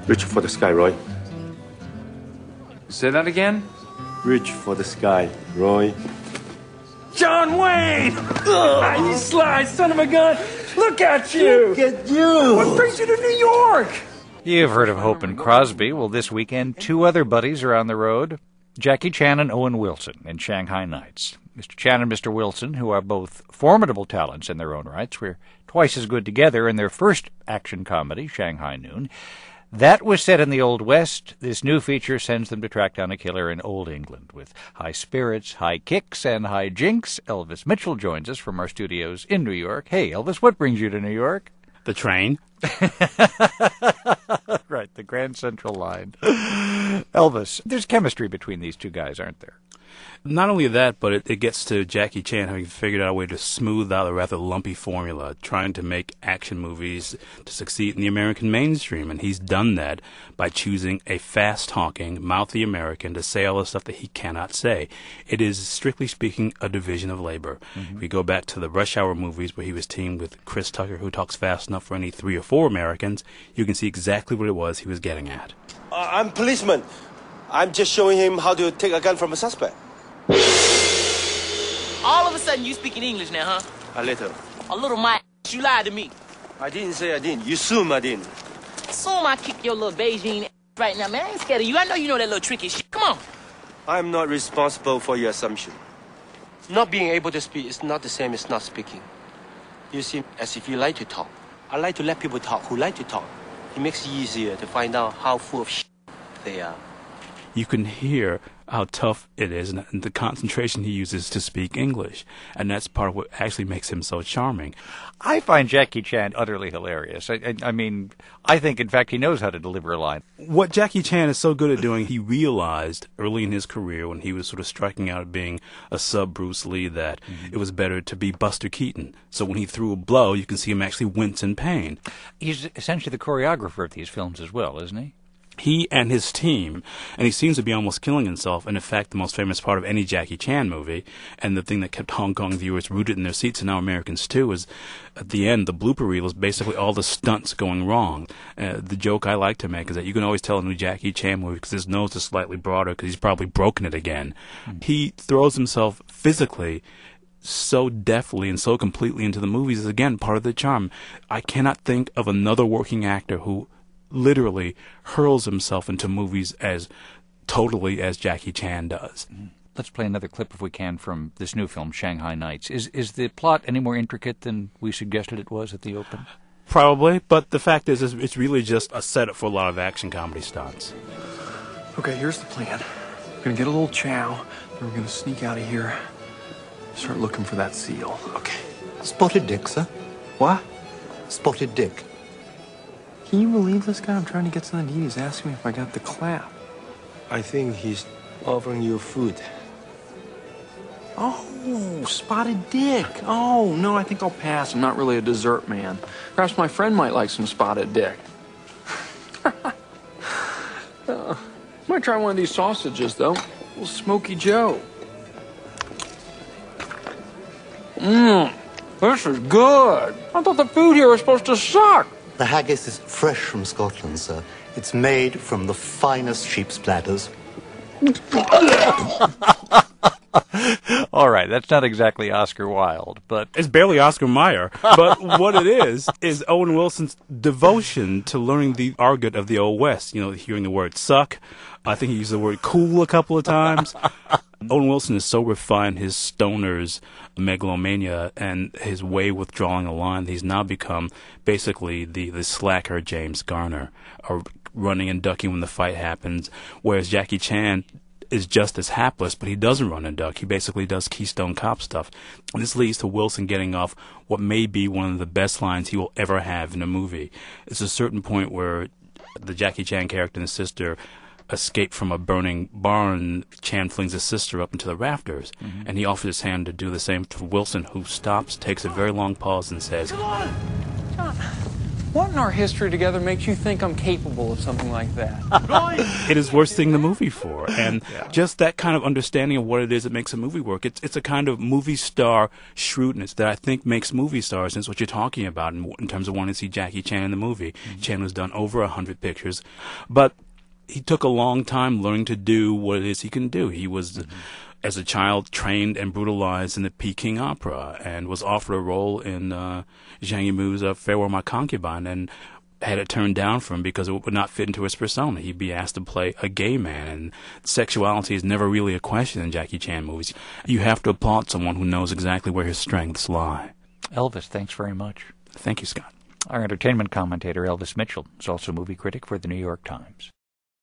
Reach for the sky, Roy. Say that again? Reach for the sky, Roy. John Wayne! Ugh, you sly son of a gun! Look at you! Look at you! What brings you to New York? You've heard of Hope and Crosby. Well, this weekend, two other buddies are on the road. Jackie Chan and Owen Wilson in Shanghai Nights. Mr. Chan and Mr. Wilson, who are both formidable talents in their own rights, were twice as good together in their first action comedy, Shanghai Noon. That was set in the Old West. This new feature sends them to track down a killer in Old England. With high spirits, high kicks, and high jinks, Elvis Mitchell joins us from our studios in New York. Hey, Elvis, what brings you to New York? The train. Right, the Grand Central Line. Elvis, there's chemistry between these two guys, aren't there? Not only that, but it gets to Jackie Chan having figured out a way to smooth out a rather lumpy formula, trying to make action movies to succeed in the American mainstream. And he's done that by choosing a fast-talking, mouthy American to say all the stuff that he cannot say. It is, strictly speaking, a division of labor. Mm-hmm. If we go back to the Rush Hour movies where he was teamed with Chris Tucker, who talks fast enough for any 3 or 4 Americans, you can see exactly what it was he was getting at. I'm policeman. I'm just showing him how to take a gun from a suspect. All of a sudden, you speaking English now, huh? A little. A little, my you lied to me. I didn't say I didn't. You assume I didn't. Assume I kick your little Beijing right now, man. I ain't scared of you. I know you know that little tricky shit. Come on. I'm not responsible for your assumption. Not being able to speak is not the same as not speaking. You seem as if you like to talk. I like to let people talk who like to talk. It makes it easier to find out how full of shit they are. You can hear how tough it is and the concentration he uses to speak English. And that's part of what actually makes him so charming. I find Jackie Chan utterly hilarious. I mean, I think, in fact, he knows how to deliver a line. What Jackie Chan is so good at doing, he realized early in his career when he was sort of striking out at being a sub-Bruce Lee that it was better to be Buster Keaton. So when he threw a blow, you can see him actually wince in pain. He's essentially the choreographer of these films as well, isn't he? He and his team, and he seems to be almost killing himself, and in fact the most famous part of any Jackie Chan movie, and the thing that kept Hong Kong viewers rooted in their seats, and now Americans too, is at the end, the blooper reel is basically all the stunts going wrong. The joke I like to make is that you can always tell a new Jackie Chan movie because his nose is slightly broader because he's probably broken it again. He throws himself physically so deftly and so completely into the movies is, again, part of the charm. I cannot think of another working actor who literally hurls himself into movies as totally as Jackie Chan does. Let's play another clip, if we can, from this new film, Shanghai Nights. Is the plot any more intricate than we suggested it was at the open? Probably, but the fact is it's really just a setup for a lot of action comedy stunts. Okay, here's the plan. We're gonna get a little chow, then we're gonna sneak out of here, start looking for that seal. Okay. Spotted Dick, sir. What? Spotted Dick. Can you believe this guy? I'm trying to get something to eat. He's asking me if I got the clap. I think he's offering you food. Oh, Spotted Dick. Oh, no, I think I'll pass. I'm not really a dessert man. Perhaps my friend might like some Spotted Dick. Might try one of these sausages, though. A little Smoky Joe. This is good. I thought the food here was supposed to suck. The haggis is fresh from Scotland, sir. It's made from the finest sheep's bladders. All right, that's not exactly Oscar Wilde, but it's barely Oscar Mayer. But what it is Owen Wilson's devotion to learning the argot of the Old West. You know, hearing the word suck. I think he used the word cool a couple of times. Owen Wilson is so refined, his stoner's megalomania and his way with drawing a line, he's now become basically the slacker James Garner, or running and ducking when the fight happens, whereas Jackie Chan is just as hapless, but he doesn't run and duck. He basically does Keystone Cop stuff. And this leads to Wilson getting off what may be one of the best lines he will ever have in a movie. It's a certain point where the Jackie Chan character and his sister escape from a burning barn. Chan flings his sister up into the rafters, and he offers his hand to do the same to Wilson, who stops, takes a very long pause, and says, Come on! John, What in our history together makes you think I'm capable of something like that? It is worth seeing the movie for. And just that kind of understanding of what it is that makes a movie work, it's a kind of movie star shrewdness that I think makes movie stars, and it's what you're talking about in terms of wanting to see Jackie Chan in the movie. Chan was done over 100 pictures, but he took a long time learning to do what it is he can do. He was, as a child, trained and brutalized in the Peking Opera and was offered a role in Zhang Yimou's Farewell My Concubine, and had it turned down for him because it would not fit into his persona. He'd be asked to play a gay man, and sexuality is never really a question in Jackie Chan movies. You have to applaud someone who knows exactly where his strengths lie. Elvis, thanks very much. Thank you, Scott. Our entertainment commentator, Elvis Mitchell, is also a movie critic for the New York Times.